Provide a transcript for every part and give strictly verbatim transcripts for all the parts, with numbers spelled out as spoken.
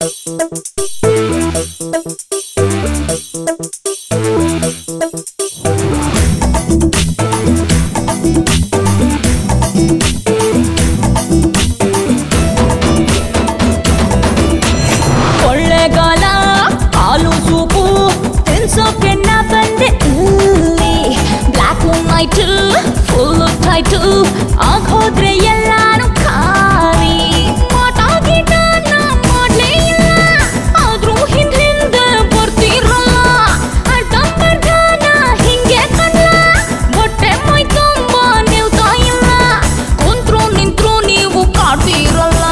ಕೊಳ್ಳೆಗಾಲ ಹಾಲು ಸೂಪು ತಿನ್ಸೋಕೆ ನಾ ಬಂದೆ ಇಲ್ಲಿ black and white full tight ಆಗೋದ್ರೆ ಎಲ್ಲಾನು ಖಾಲಿ ಮಾತಾಗಿಟ ನಾ ಮಾಡ್ಲೇ ಇಲ್ಲ ಆದ್ರೂ ಹಿಂದ್ ಹಿಂದೆ ಬರ್ತಿರಲ್ಲ ಅಡ್ಡಂಬರ್ಗಾನ ಹಿಂಗೆ ಕಣ್ಣ ಹೊಟ್ಟೆ ಮೈ ತುಂಬ ನಿಲ್ತಾ ಇಲ್ಲ ಕುಂತ್ರು ನಿಂತ್ರು ನೀವು ಕಾಡ್ತಿರಲ್ಲ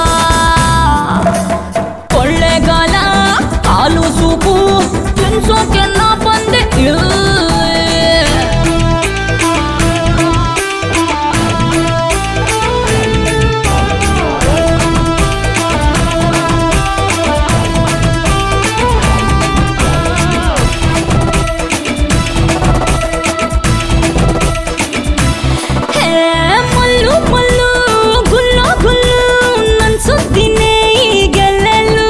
ಕೊಳ್ಳೆಗಾಲ ಹಾಲು ಸೂಪು ತಿನ್ಸೋಕೆ ನಾ ಬಂದೆ ಮಲ್ಲು ಮಲ್ಲು ಗುಲ್ಲು ಗುಲ್ಲು ನನ್ ಸುದ್ದಿನೇ ಈಗೆಲ್ಲೆಲ್ಲೂ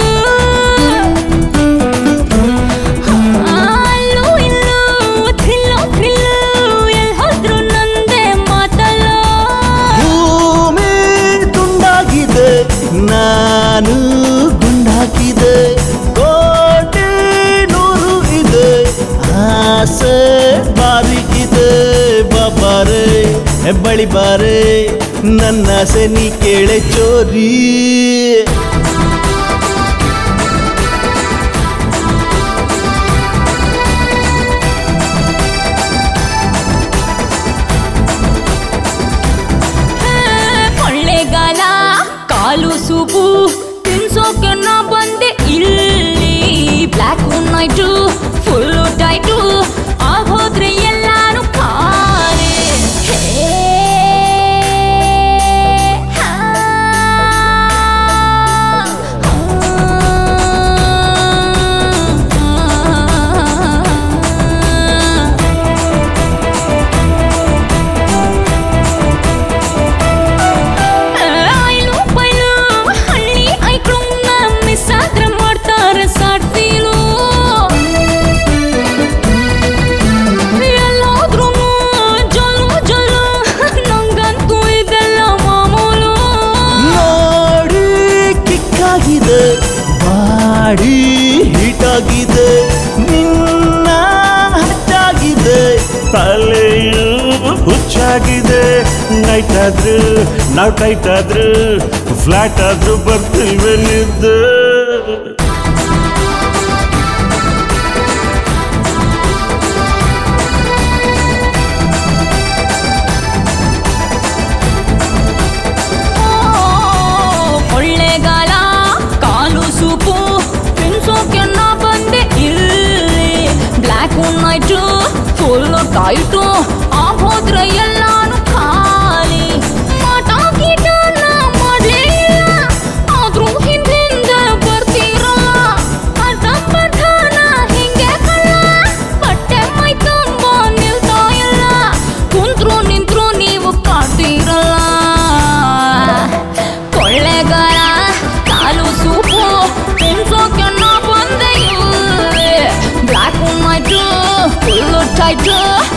ಅಲ್ಲೂ ಇಲ್ಲೂ ಥ್ರಿಲ್ಲು ಥ್ರಿಲ್ಲು ಎಲ್ ಹೋದ್ರು ನಂದೇ ಮಾತಲ್ಲೋ ಭೂಮಿ ತುಂಡಾಗಿದೆ ನಾನು ಗುಂಡಾಕಿದೆ ಕೋಟಿ ನೂರು ಇದೆ ಆಸೆ ಬಾರಿ ಇದೆ ಬಾಬಾರೆ ಹೆಬ್ಬಳಿ ಬಾರೆ ನನ್ನ ಆಸೆ ನೀ ಕೇಳೆ ಚೋರಿ ಕೊಳ್ಳೆಗಾಲ ಕಾಲು ಸೂಪು ತಿನ್ಸೋಕೆ ನಾ ಬಂದೆ ಇಲ್ಲಿ black and white full tight ಆಗೋದ್ರೆ ಎಲ್ಲಾನು ಖಾಲಿ ಹೇ, ಹಾ, ಐಲು ಬೈಲು ಹಳ್ಳಿ ಐಕ್ಳನ್ನ ಮಿಸ್ ಆದ್ರೆ ಮಾಡ್ತಾರೆ ಸಾಡ್ತೀಲು ಎಲ್ಲೋದ್ರೂ ಜೊಲ್ಲು ಜೊಲ್ಲು ನಂಗಂತೂ ಇದೆಲ್ಲ ಮಾಮೂಲು ನೋಡಿ ಕಿಕ್ಕಾಗಿದೆ ಬಾಡಿ ಹೀಟಾಗಿದೆ ನಿನ್ನ ಹಚ್ಚಾಗಿದೆ ತಲೆಯು ಹುಚ್ಚಾಗಿದೆ ನೈಟ್ ಆದ್ರು ನಾವು ಟೈಟ್ ಆದ್ರು ಫ್ಲಾಟ್ ಆದ್ರೂ ಬರ್ತೀವೆಲ್ಲಿದ್ದ ಕೊಳ್ಳೆಗಾಲ ಕಾಲು ಸೂಪು ತಿನ್ಸೋಕೆ ನಾ ಬಂದೆ ಇಲ್ಲಿ black and white full tight ಆಗೋದ್ರೆ ಎಲ್ಲಾನು ಖಾಲಿ ಮಾತಾಗಿಟ ನಾ ಮಾಡ್ಲೇ ಇಲ್ಲ ಆದ್ರೂ ಹಿಂದ್ ಹಿಂದೆ ಬರ್ತಿರಲ್ಲ ಅಡ್ಡಂಬರ್ಗಾನ ಹಿಂಗೆ ಕಳ್ಳ ಬಟ್ಟೆ ಮೈ ತುಂಬ ನಿಲ್ತಾ ಇಲ್ಲ ಕುಂತ್ರು ನಿಂತ್ರು ನೀವು ಕಾಡ್ತಿರಲ್ಲ ಕೊಳ್ಳೆಗಾಲ ಕಾಲು ಸೂಪು ತಿನ್ಸೋಕೆ ನಾ ಬಂದೆ ಇಲ್ಲಿ black and white full tight